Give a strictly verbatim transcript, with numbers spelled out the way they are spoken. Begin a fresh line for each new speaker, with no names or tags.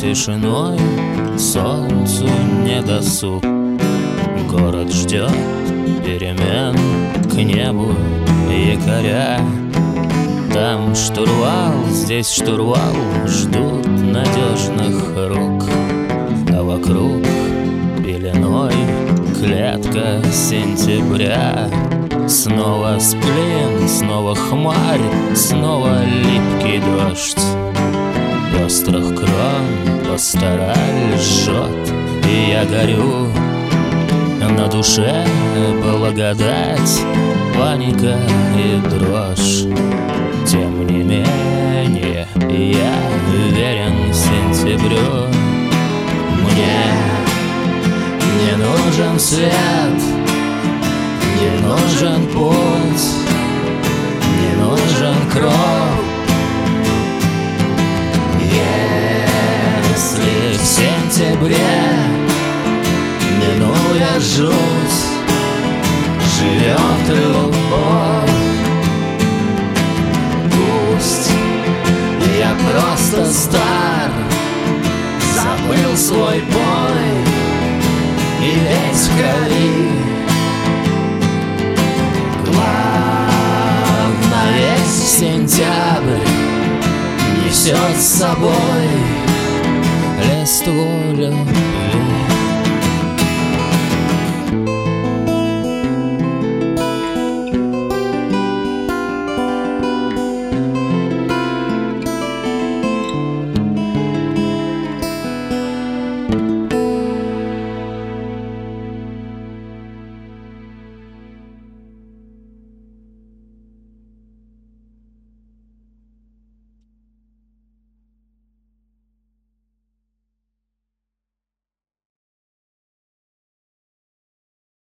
тишиной, солнцу не досуг. Город ждет перемен, к небу якоря. Там штурвал, здесь штурвал, ждут надежных рук. А вокруг пеленой клетка сентября. Снова сплин, снова хмарь, снова липкий дождь. Пестрых крон пастораль жжет, и я горю. На душе благодать, паника и дрожь. Тем не менее я верен сентябрю. Мне не нужен свет, не нужен путь, не нужен кров. Если в сентябре минуя жуть, живет любовь, пусть я просто стар, забыл свой бой и весь в крови. Главное, весь сентябрь несет с собой листву любви.